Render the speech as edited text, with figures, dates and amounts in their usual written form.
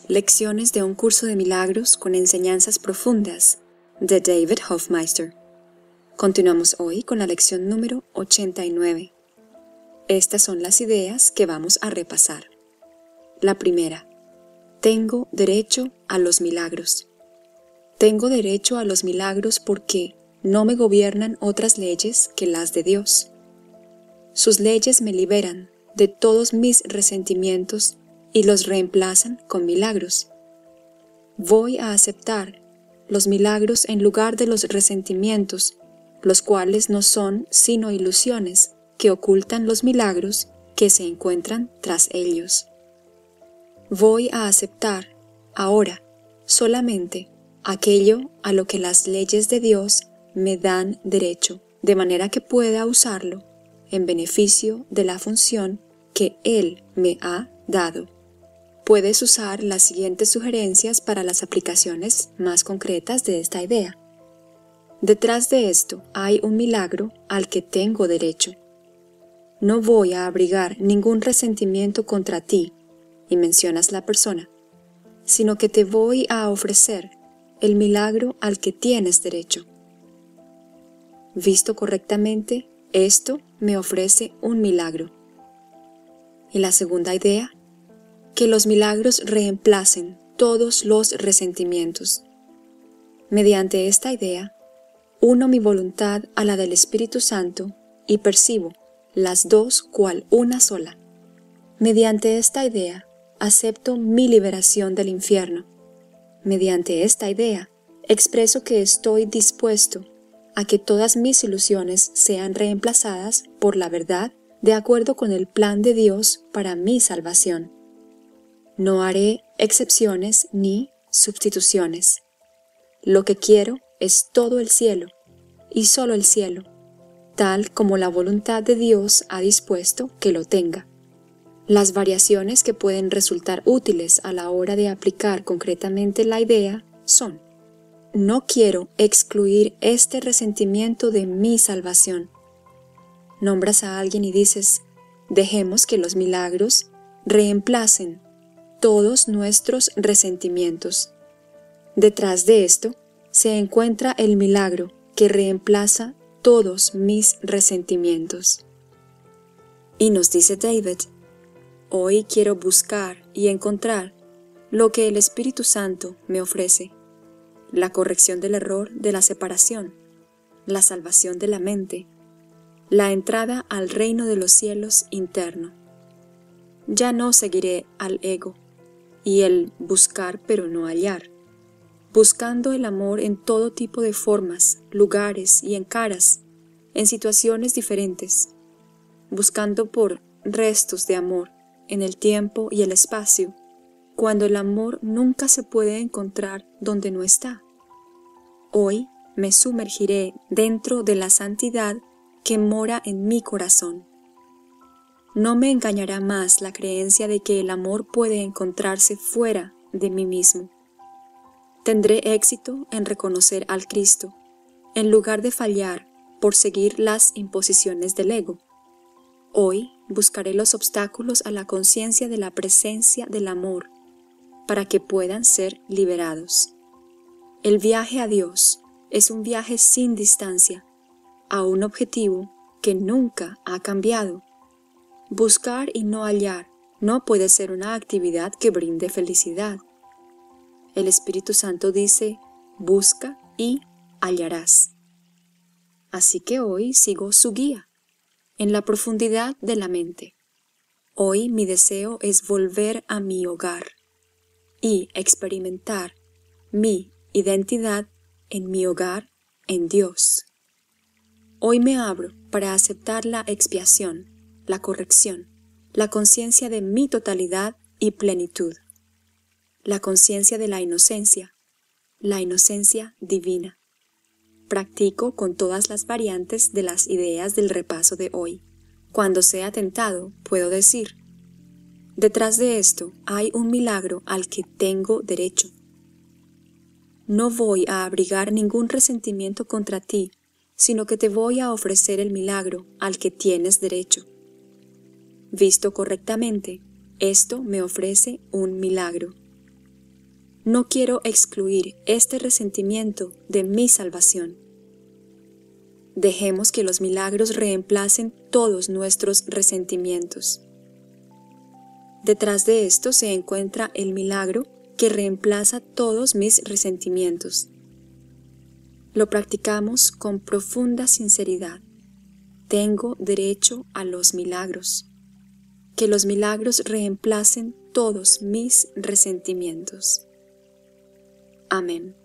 Lecciones de un curso de milagros con enseñanzas profundas de David Hoffmeister. Continuamos hoy con la lección número 89. Estas son las ideas que vamos a repasar. La primera: tengo derecho a los milagros. Tengo derecho a los milagros porque no me gobiernan otras leyes que las de Dios. Sus leyes me liberan de todos mis resentimientos y los reemplazan con milagros. Voy a aceptar los milagros en lugar de los resentimientos, los cuales no son sino ilusiones que ocultan los milagros que se encuentran tras ellos. Voy a aceptar ahora solamente aquello a lo que las leyes de Dios me dan derecho, de manera que pueda usarlo en beneficio de la función que Él me ha dado. Puedes usar las siguientes sugerencias para las aplicaciones más concretas de esta idea. Detrás de esto hay un milagro al que tengo derecho. No voy a abrigar ningún resentimiento contra ti, y mencionas la persona, sino que te voy a ofrecer el milagro al que tienes derecho. Visto correctamente, esto me ofrece un milagro. Y la segunda idea: que los milagros reemplacen todos los resentimientos. Mediante esta idea, uno mi voluntad a la del Espíritu Santo y percibo las dos cual una sola. Mediante esta idea, acepto mi liberación del infierno. Mediante esta idea, expreso que estoy dispuesto a que todas mis ilusiones sean reemplazadas por la verdad de acuerdo con el plan de Dios para mi salvación. No haré excepciones ni sustituciones. Lo que quiero es todo el cielo, y solo el cielo, tal como la voluntad de Dios ha dispuesto que lo tenga. Las variaciones que pueden resultar útiles a la hora de aplicar concretamente la idea son: no quiero excluir este resentimiento de mi salvación. Nombras a alguien y dices: dejemos que los milagros reemplacen todos nuestros resentimientos. Detrás de esto se encuentra el milagro que reemplaza todos mis resentimientos. Y nos dice David: hoy quiero buscar y encontrar lo que el Espíritu Santo me ofrece: la corrección del error de la separación, la salvación de la mente, la entrada al reino de los cielos interno. Ya no seguiré al ego y el buscar pero no hallar, buscando el amor en todo tipo de formas, lugares y en caras, en situaciones diferentes, buscando por restos de amor en el tiempo y el espacio, cuando el amor nunca se puede encontrar donde no está. Hoy me sumergiré dentro de la santidad que mora en mi corazón. No me engañará más la creencia de que el amor puede encontrarse fuera de mí mismo. Tendré éxito en reconocer al Cristo, en lugar de fallar por seguir las imposiciones del ego. Hoy buscaré los obstáculos a la conciencia de la presencia del amor, para que puedan ser liberados. El viaje a Dios es un viaje sin distancia, a un objetivo que nunca ha cambiado. Buscar y no hallar no puede ser una actividad que brinde felicidad. El Espíritu Santo dice: busca y hallarás. Así que hoy sigo su guía, en la profundidad de la mente. Hoy mi deseo es volver a mi hogar y experimentar mi identidad en mi hogar en Dios. Hoy me abro para aceptar la expiación, la corrección, la conciencia de mi totalidad y plenitud, la conciencia de la inocencia divina. Practico con todas las variantes de las ideas del repaso de hoy. Cuando sea tentado, puedo decir: detrás de esto hay un milagro al que tengo derecho. No voy a abrigar ningún resentimiento contra ti, sino que te voy a ofrecer el milagro al que tienes derecho. Visto correctamente, esto me ofrece un milagro. No quiero excluir este resentimiento de mi salvación. Dejemos que los milagros reemplacen todos nuestros resentimientos. Detrás de esto se encuentra el milagro que reemplaza todos mis resentimientos. Lo practicamos con profunda sinceridad. Tengo derecho a los milagros. Que los milagros reemplacen todos mis resentimientos. Amén.